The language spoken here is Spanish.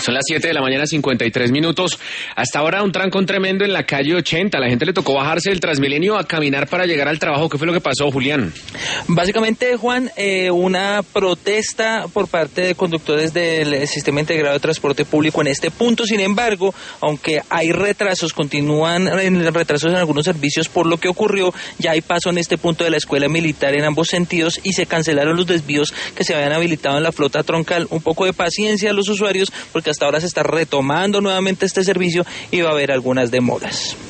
Son las 7 de la mañana, 53 minutos. Hasta ahora un trancón tremendo en la calle 80. La gente le tocó bajarse del Transmilenio a caminar para llegar al trabajo. ¿Qué fue lo que pasó, Julián? Básicamente, Juan, una protesta por parte de conductores del Sistema Integrado de Transporte Público en este punto. Sin embargo, aunque hay retrasos, continúan retrasos en algunos servicios por lo que ocurrió. Ya hay paso en este punto de la Escuela Militar en ambos sentidos y se cancelaron los desvíos que se habían habilitado en la flota troncal. Un poco de paciencia a los usuarios porque hasta ahora se está retomando nuevamente este servicio y va a haber algunas demoras.